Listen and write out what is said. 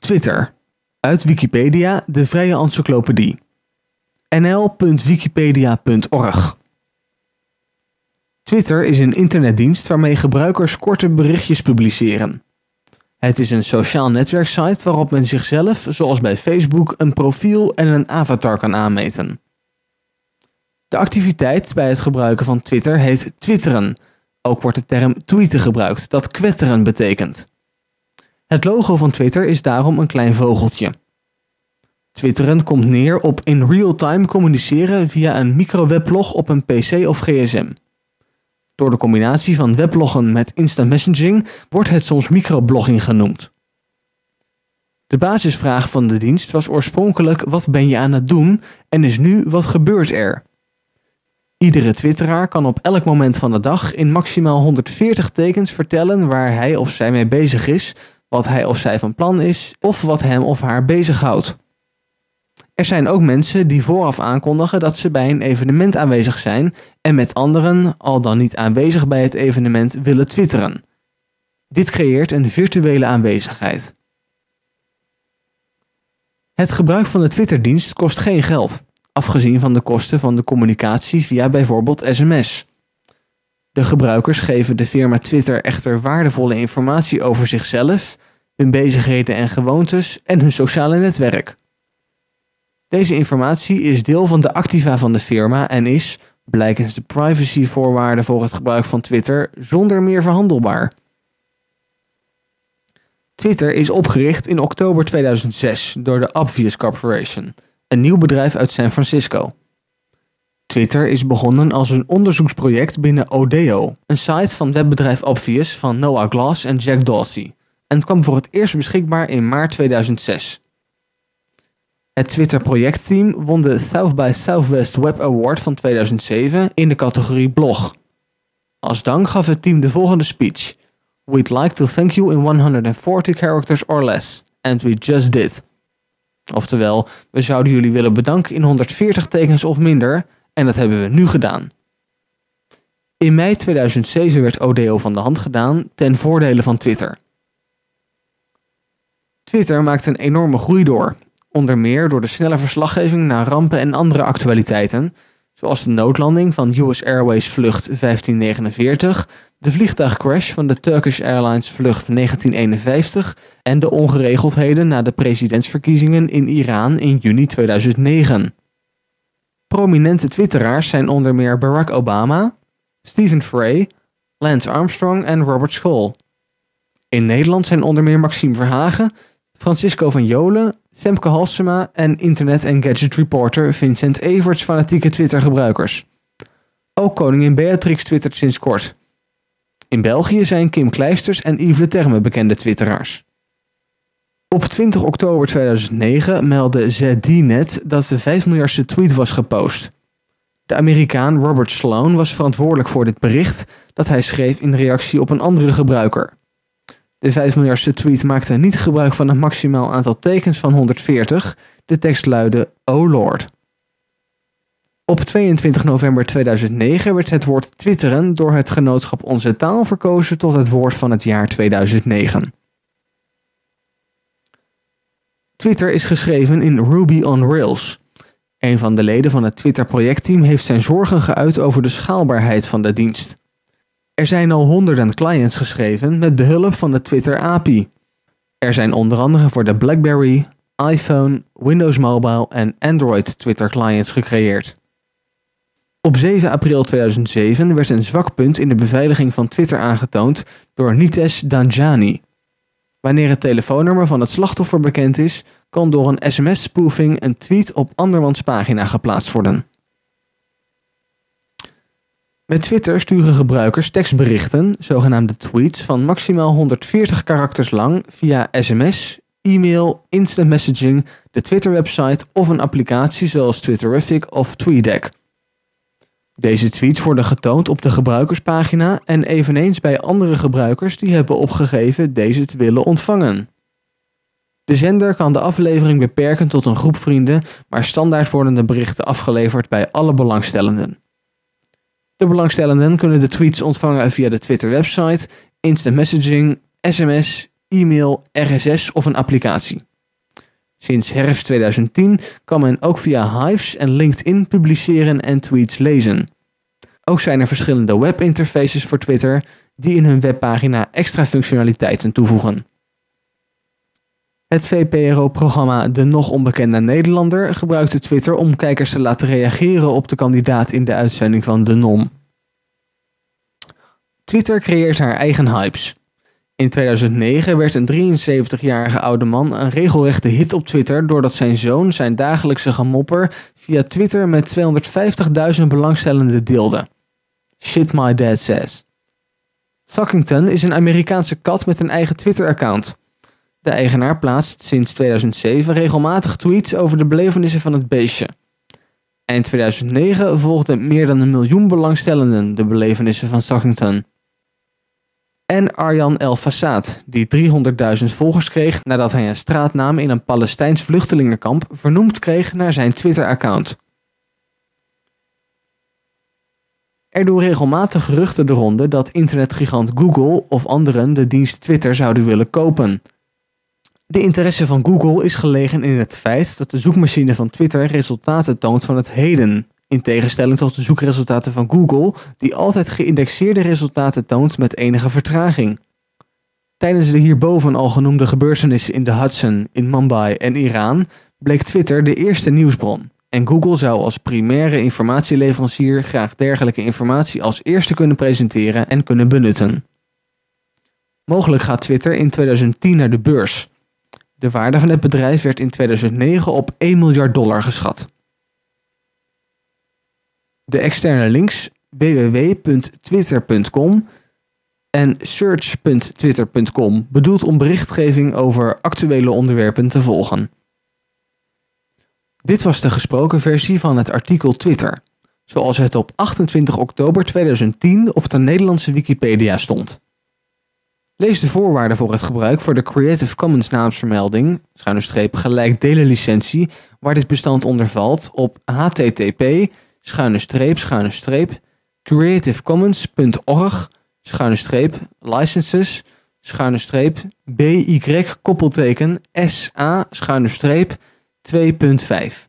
Twitter. Uit Wikipedia, de vrije encyclopedie. nl.wikipedia.org. Twitter is een internetdienst waarmee gebruikers korte berichtjes publiceren. Het is een sociaal netwerksite waarop men zichzelf, zoals bij Facebook, een profiel en een avatar kan aanmeten. De activiteit bij het gebruiken van Twitter heet twitteren. Ook wordt de term tweeten gebruikt, dat kwetteren betekent. Het logo van Twitter is daarom een klein vogeltje. Twitteren komt neer op in real-time communiceren via een microweblog op een PC of gsm. Door de combinatie van webloggen met instant messaging wordt het soms microblogging genoemd. De basisvraag van de dienst was oorspronkelijk wat ben je aan het doen en is nu wat gebeurt er? Iedere twitteraar kan op elk moment van de dag in maximaal 140 tekens vertellen waar hij of zij mee bezig is, wat hij of zij van plan is of wat hem of haar bezighoudt. Er zijn ook mensen die vooraf aankondigen dat ze bij een evenement aanwezig zijn en met anderen, al dan niet aanwezig bij het evenement, willen twitteren. Dit creëert een virtuele aanwezigheid. Het gebruik van de Twitterdienst kost geen geld, afgezien van de kosten van de communicatie via bijvoorbeeld sms. De gebruikers geven de firma Twitter echter waardevolle informatie over zichzelf, hun bezigheden en gewoontes en hun sociale netwerk. Deze informatie is deel van de activa van de firma en is, blijkens de privacyvoorwaarden voor het gebruik van Twitter, zonder meer verhandelbaar. Twitter is opgericht in oktober 2006 door de Obvious Corporation, een nieuw bedrijf uit San Francisco. Twitter is begonnen als een onderzoeksproject binnen Odeo, een site van webbedrijf Obvious van Noah Glass en Jack Dorsey, en kwam voor het eerst beschikbaar in maart 2006. Het Twitter-projectteam won de South by Southwest Web Award van 2007 in de categorie blog. Als dank gaf het team de volgende speech: "We'd like to thank you in 140 characters or less, and we just did." Oftewel, we zouden jullie willen bedanken in 140 tekens of minder, en dat hebben we nu gedaan. In mei 2007 werd Odeo van de hand gedaan ten voordele van Twitter. Twitter maakt een enorme groei door, onder meer door de snelle verslaggeving naar rampen en andere actualiteiten, zoals de noodlanding van US Airways vlucht 1549, de vliegtuigcrash van de Turkish Airlines vlucht 1951 en de ongeregeldheden na de presidentsverkiezingen in Iran in juni 2009. Prominente twitteraars zijn onder meer Barack Obama, Stephen Fry, Lance Armstrong en Robert Scholl. In Nederland zijn onder meer Maxime Verhagen, Francisco van Jolen, Femke Halsema en internet- en gadget-reporter Vincent Everts fanatieke Twitter-gebruikers. Ook koningin Beatrix twittert sinds kort. In België zijn Kim Kleisters en Yves Le Terme bekende twitteraars. Op 20 oktober 2009 meldde ZDNet dat de 5 miljardste tweet was gepost. De Amerikaan Robert Sloan was verantwoordelijk voor dit bericht dat hij schreef in reactie op een andere gebruiker. De 5 miljardste tweet maakte niet gebruik van het maximaal aantal tekens van 140. De tekst luidde: "Oh Lord." Op 22 november 2009 werd het woord twitteren door het genootschap Onze Taal verkozen tot het woord van het jaar 2009. Twitter is geschreven in Ruby on Rails. Een van de leden van het Twitter-projectteam heeft zijn zorgen geuit over de schaalbaarheid van de dienst. Er zijn al honderden clients geschreven met behulp van de Twitter API. Er zijn onder andere voor de BlackBerry, iPhone, Windows Mobile en Android Twitter clients gecreëerd. Op 7 april 2007 werd een zwak punt in de beveiliging van Twitter aangetoond door Nitesh Dhanjani. Wanneer het telefoonnummer van het slachtoffer bekend is, kan door een sms-spoofing een tweet op andermans pagina geplaatst worden. Met Twitter sturen gebruikers tekstberichten, zogenaamde tweets, van maximaal 140 karakters lang via sms, e-mail, instant messaging, de Twitter-website of een applicatie zoals Twitterrific of TweetDeck. Deze tweets worden getoond op de gebruikerspagina en eveneens bij andere gebruikers die hebben opgegeven deze te willen ontvangen. De zender kan de aflevering beperken tot een groep vrienden, maar standaard worden de berichten afgeleverd bij alle belangstellenden. De belangstellenden kunnen de tweets ontvangen via de Twitter-website, instant messaging, sms, e-mail, RSS of een applicatie. Sinds herfst 2010 kan men ook via Hives en LinkedIn publiceren en tweets lezen. Ook zijn er verschillende webinterfaces voor Twitter die in hun webpagina extra functionaliteiten toevoegen. Het VPRO-programma De Nog Onbekende Nederlander gebruikte Twitter om kijkers te laten reageren op de kandidaat in de uitzending van De NOM. Twitter creëert haar eigen hypes. In 2009 werd een 73-jarige oude man een regelrechte hit op Twitter doordat zijn zoon zijn dagelijkse gemopper via Twitter met 250.000 belangstellenden deelde. Shit my dad says. Thuckington is een Amerikaanse kat met een eigen Twitter-account. De eigenaar plaatst sinds 2007 regelmatig tweets over de belevenissen van het beestje. Eind 2009 volgden meer dan 1 miljoen belangstellenden de belevenissen van Thuckington. En Arjan El Fassad, die 300.000 volgers kreeg nadat hij een straatnaam in een Palestijns vluchtelingenkamp vernoemd kreeg naar zijn Twitter-account. Er doen regelmatig geruchten de ronde dat internetgigant Google of anderen de dienst Twitter zouden willen kopen. De interesse van Google is gelegen in het feit dat de zoekmachine van Twitter resultaten toont van het heden, in tegenstelling tot de zoekresultaten van Google, die altijd geïndexeerde resultaten toont met enige vertraging. Tijdens de hierboven al genoemde gebeurtenissen in de Hudson, in Mumbai en Iran bleek Twitter de eerste nieuwsbron. En Google zou als primaire informatieleverancier graag dergelijke informatie als eerste kunnen presenteren en kunnen benutten. Mogelijk gaat Twitter in 2010 naar de beurs. De waarde van het bedrijf werd in 2009 op $1 miljard geschat. De externe links www.twitter.com en search.twitter.com bedoeld om berichtgeving over actuele onderwerpen te volgen. Dit was de gesproken versie van het artikel Twitter, zoals het op 28 oktober 2010 op de Nederlandse Wikipedia stond. Lees de voorwaarden voor het gebruik voor de Creative Commons naamsvermelding, _gelijk delen licentie, waar dit bestand onder valt op http://creativecommons.org/licenses /BY_SA-2.5